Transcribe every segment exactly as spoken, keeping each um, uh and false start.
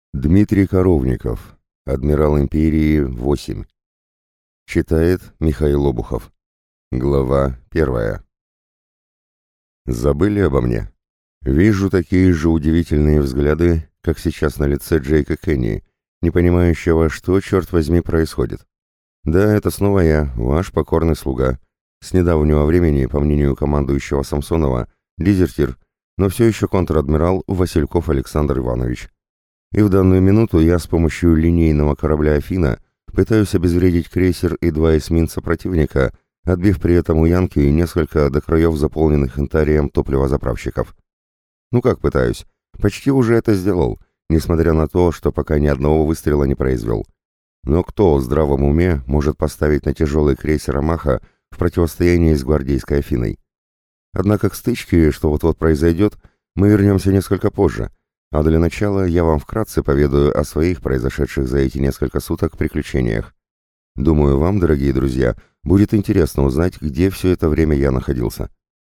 Дмитрий Коровников. Адмирал империи восемь. Читает Михаил Обухов. Глава первая. Забыли обо мне? Вижу такие же удивительные взгляды, как сейчас на лице Джейка Кенни, не понимающего, что, черт возьми, происходит. Да, это снова я, ваш покорный слуга. С недавнего времени, по мнению командующего Самсонова, дезертир, но все еще контр-адмирал Васильков Александр Иванович. И в данную минуту я с помощью линейного корабля «Афина» пытаюсь обезвредить крейсер и два эсминца противника, отбив при этом у Янки несколько до краев заполненных интарием топливозаправщиков. Ну как пытаюсь? Почти уже это сделал, несмотря на то, что пока ни одного выстрела не произвел. Но кто в здравом уме может поставить на тяжелый крейсер «Амаха» в противостоянии с гвардейской «Афиной»? Однако к стычке, что вот-вот произойдет, мы вернемся несколько позже. А для начала я вам вкратце поведаю о своих произошедших за эти несколько суток приключениях. Думаю, вам, дорогие друзья, будет интересно узнать, где все это время я находился.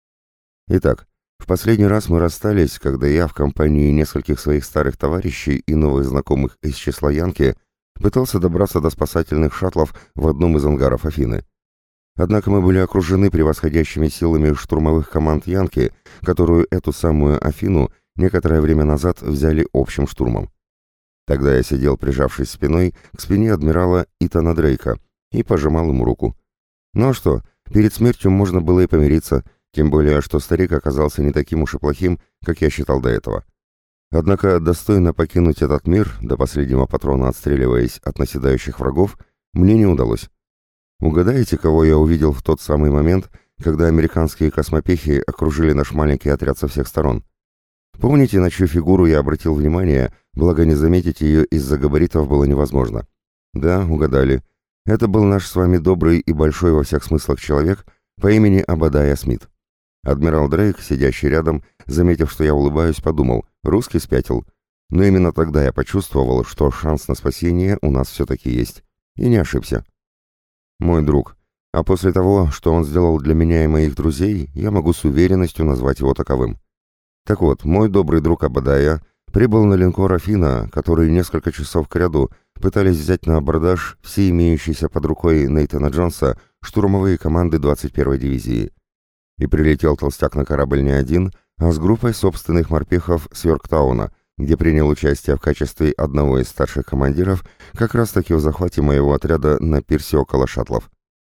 Итак, в последний раз мы расстались, когда я в компании нескольких своих старых товарищей и новых знакомых из числа Янки пытался добраться до спасательных шаттлов в одном из ангаров Афины. Однако мы были окружены превосходящими силами штурмовых команд Янки, которую эту самую Афину некоторое время назад взяли общим штурмом. Тогда я сидел, прижавшись спиной к спине адмирала Итана Дрейка, и пожимал ему руку. Ну а что, перед смертью можно было и помириться, тем более, что старик оказался не таким уж и плохим, как я считал до этого. Однако достойно покинуть этот мир, до последнего патрона отстреливаясь от наседающих врагов, мне не удалось. Угадаете, кого я увидел в тот самый момент, когда американские космопехи окружили наш маленький отряд со всех сторон? Помните, на чью фигуру я обратил внимание, благо не заметить ее из-за габаритов было невозможно? Да, угадали. Это был наш с вами добрый и большой во всех смыслах человек по имени Обадая Смит. Адмирал Дрейк, сидящий рядом, заметив, что я улыбаюсь, подумал, русский спятил. Но именно тогда я почувствовал, что шанс на спасение у нас все-таки есть. И не ошибся. Мой друг. А после того, что он сделал для меня и моих друзей, я могу с уверенностью назвать его таковым. Так вот, мой добрый друг Обадая прибыл на линкор «Афина», который несколько часов кряду пытались взять на абордаж все имеющиеся под рукой Нейтана Джонса штурмовые команды двадцать первой дивизии. И прилетел толстяк на корабль не один, а с группой собственных морпехов с Йорктауна, где принял участие в качестве одного из старших командиров как раз-таки в захвате моего отряда на пирсе около шаттлов.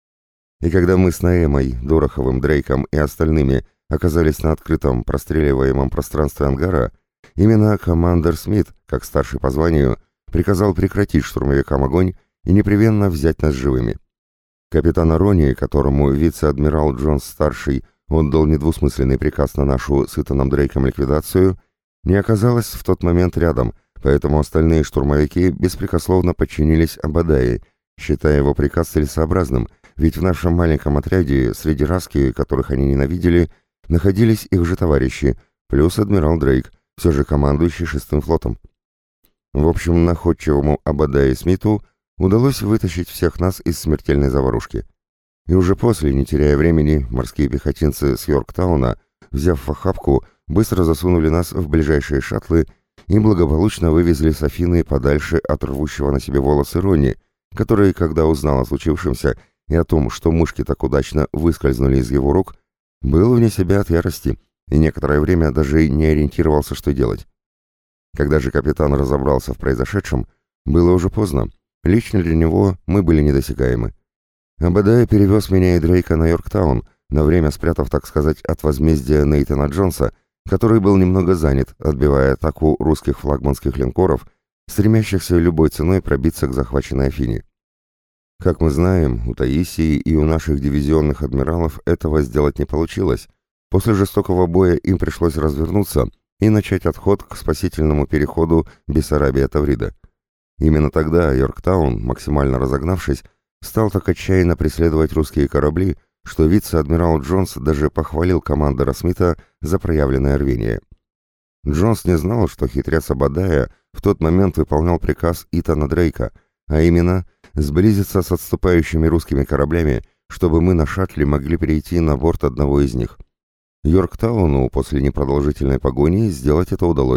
И когда мы с Наэмой, Дороховым, Дрейком и остальными оказались на открытом простреливаемом пространстве ангара, именно командир Смит, как старший по званию, приказал прекратить штурмовикам огонь и непременно взять нас живыми. Капитан Рони, которому вице-адмирал Джонс-старший отдал недвусмысленный приказ на нашу с Итаном Дрейком ликвидацию, не оказалось в тот момент рядом, поэтому остальные штурмовики беспрекословно подчинились Обадае, считая его приказ целесообразным, ведь в нашем маленьком отряде среди раски, которых они ненавидели, находились их же товарищи, плюс адмирал Дрейк, все же командующий шестым флотом. В общем, находчивому Обадае Смиту удалось вытащить всех нас из смертельной заварушки. И уже после, не теряя времени, морские пехотинцы с Йорктауна, взяв в охапку, быстро засунули нас в ближайшие шаттлы и благополучно вывезли с Афины подальше от рвущего на себе волосы Рони, который, когда узнал о случившемся и о том, что мушки так удачно выскользнули из его рук, был вне себя от ярости и некоторое время даже не ориентировался, что делать. Когда же капитан разобрался в произошедшем, было уже поздно. Лично для него мы были недосягаемы. Обадая перевез меня и Дрейка на Йорктаун, на время спрятав, так сказать, от возмездия Нейтана Джонса, который был немного занят, отбивая атаку русских флагманских линкоров, стремящихся любой ценой пробиться к захваченной Афине. Как мы знаем, у Таисии и у наших дивизионных адмиралов этого сделать не получилось. После жестокого боя им пришлось развернуться и начать отход к спасительному переходу Бессарабия-Таврида. Именно тогда Йорктаун, максимально разогнавшись, стал так отчаянно преследовать русские корабли, что вице-адмирал Джонс даже похвалил командора Смита за проявленное рвение. Джонс не знал, что хитрец Обадая в тот момент выполнял приказ Итана Дрейка, а именно сблизиться с отступающими русскими кораблями, чтобы мы на шаттле могли перейти на борт одного из них. Йорктауну после непродолжительной погони сделать это удалось,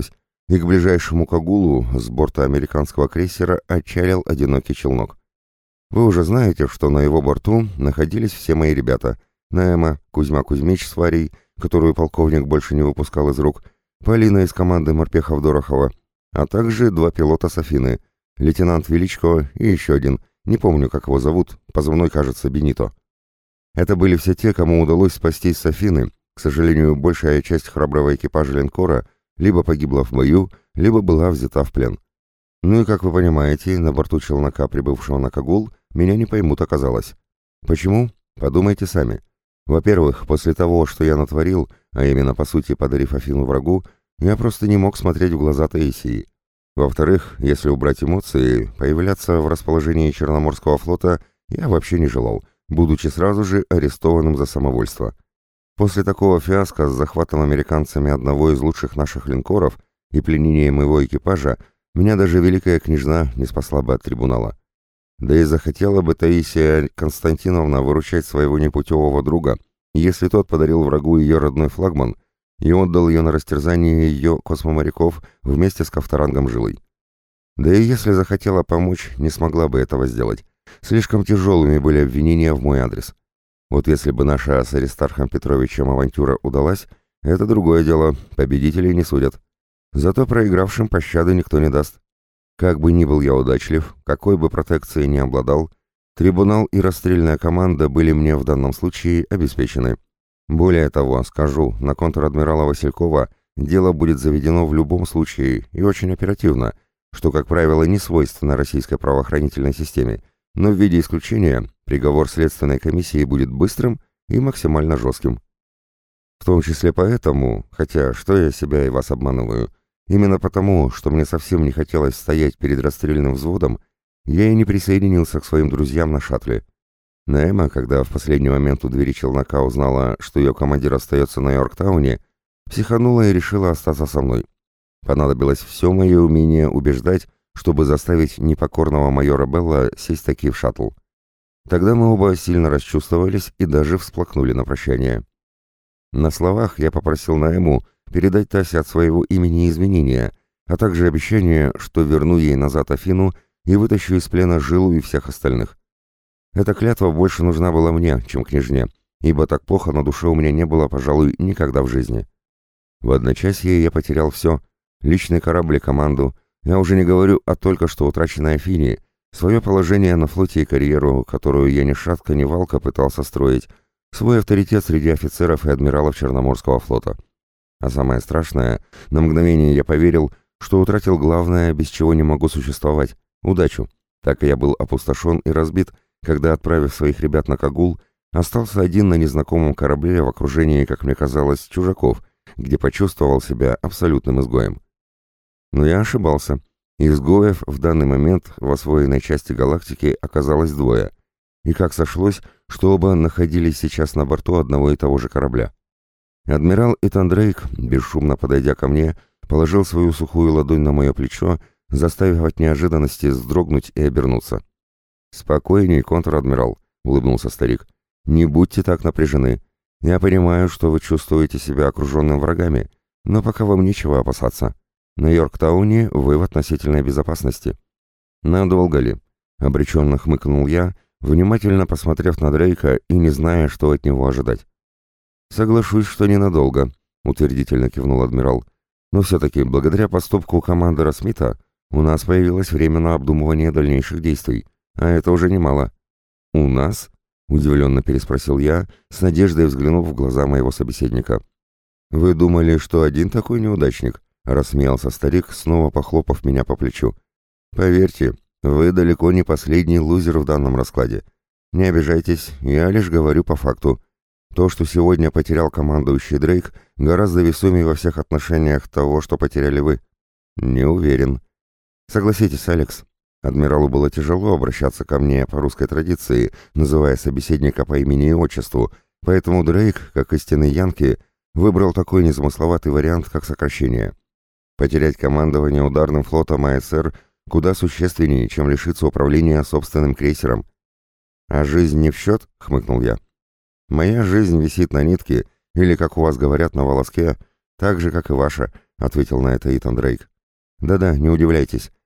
и к ближайшему Кагулу с борта американского крейсера отчалил одинокий челнок. Вы уже знаете, что на его борту находились все мои ребята: Наэма, Кузьма Кузьмич с Варей, которую полковник больше не выпускал из рук, Полина из команды морпехов Дорохова, а также два пилота с Афины, лейтенант Величко и еще один, не помню, как его зовут, позывной, кажется, Бенито. Это были все те, кому удалось спастись с Афины. К сожалению, большая часть храброго экипажа линкора либо погибла в бою, либо была взята в плен. Ну и, как вы понимаете, на борту челнока, прибывшего на Кагул, меня не поймут оказалось. Почему? Подумайте сами. Во-первых, после того, что я натворил, а именно, по сути, подарив Афину врагу, я просто не мог смотреть в глаза Таисии. Во-вторых, если убрать эмоции, появляться в расположении Черноморского флота я вообще не желал, будучи сразу же арестованным за самовольство. После такого фиаско с захватом американцами одного из лучших наших линкоров и пленением его экипажа меня даже великая княжна не спасла бы от трибунала. Да и захотела бы Таисия Константиновна выручать своего непутевого друга, если тот подарил врагу ее родной флагман и отдал ее на растерзание ее космоморяков вместе с Ковторангом Жилой. Да и если захотела помочь, не смогла бы этого сделать. Слишком тяжелыми были обвинения в мой адрес. Вот если бы наша с Аристархом Петровичем авантюра удалась, это другое дело, победителей не судят. Зато проигравшим пощады никто не даст. Как бы ни был я удачлив, какой бы протекцией ни обладал, трибунал и расстрельная команда были мне в данном случае обеспечены. Более того, скажу, на контр-адмирала Василькова дело будет заведено в любом случае и очень оперативно, что, как правило, не свойственно российской правоохранительной системе, но в виде исключения приговор следственной комиссии будет быстрым и максимально жестким. В том числе поэтому, хотя что я себя и вас обманываю, именно потому, что мне совсем не хотелось стоять перед расстрельным взводом, я и не присоединился к своим друзьям на шаттле. Наэма, когда в последний момент у двери челнока узнала, что ее командир остается на Йорктауне, психанула и решила остаться со мной. Понадобилось все мое умение убеждать, чтобы заставить непокорного майора Белла сесть таки в шаттл. Тогда мы оба сильно расчувствовались и даже всплакнули на прощание. На словах я попросил Наэму передать Тасе от своего имени извинения, а также обещание, что верну ей назад Афину и вытащу из плена Жилу и всех остальных. Эта клятва больше нужна была мне, чем княжне, ибо так плохо на душе у меня не было, пожалуй, никогда в жизни. В одночасье я потерял все: личный корабль и команду, я уже не говорю о только что утраченной Афине, свое положение на флоте и карьеру, которую я ни шатка, ни валка пытался строить, свой авторитет среди офицеров и адмиралов Черноморского флота. А самое страшное, на мгновение я поверил, что утратил главное, без чего не могу существовать — удачу. Так и я был опустошен и разбит, когда, отправив своих ребят на Кагул, остался один на незнакомом корабле в окружении, как мне казалось, чужаков, где почувствовал себя абсолютным изгоем. Но я ошибался. Изгоев в данный момент в освоенной части галактики оказалось двое. И как сошлось, что оба находились сейчас на борту одного и того же корабля. Адмирал Итан Дрейк, бесшумно подойдя ко мне, положил свою сухую ладонь на мое плечо, заставив от неожиданности вздрогнуть и обернуться. «Спокойней, контр-адмирал», — улыбнулся старик. «Не будьте так напряжены. Я понимаю, что вы чувствуете себя окруженным врагами, но пока вам нечего опасаться. На Йорктауне вы в относительной безопасности». «Надолго ли?» — обреченно хмыкнул я, внимательно посмотрев на Дрейка и не зная, что от него ожидать. «Соглашусь, что ненадолго», — утвердительно кивнул адмирал. «Но все-таки, благодаря поступку командора Смита, у нас появилось время на обдумывание дальнейших действий, а это уже немало». «У нас?» — удивленно переспросил я, с надеждой взглянув в глаза моего собеседника. «Вы думали, что один такой неудачник?» — рассмеялся старик, снова похлопав меня по плечу. «Поверьте, вы далеко не последний лузер в данном раскладе. Не обижайтесь, я лишь говорю по факту. То, что сегодня потерял командующий Дрейк, гораздо весомее во всех отношениях того, что потеряли вы». «Не уверен». «Согласитесь, Алекс, адмиралу было тяжело обращаться ко мне по русской традиции, называя собеседника по имени и отчеству, поэтому Дрейк, как истинный янки, выбрал такой незамысловатый вариант, как сокращение. Потерять командование ударным флотом АСР куда существеннее, чем лишиться управления собственным крейсером». «А жизнь не в счет?» — хмыкнул я. «Моя жизнь висит на нитке, или, как у вас говорят, на волоске, так же, как и ваша», — ответил на это Итан Дрейк. Да-да, не удивляйтесь.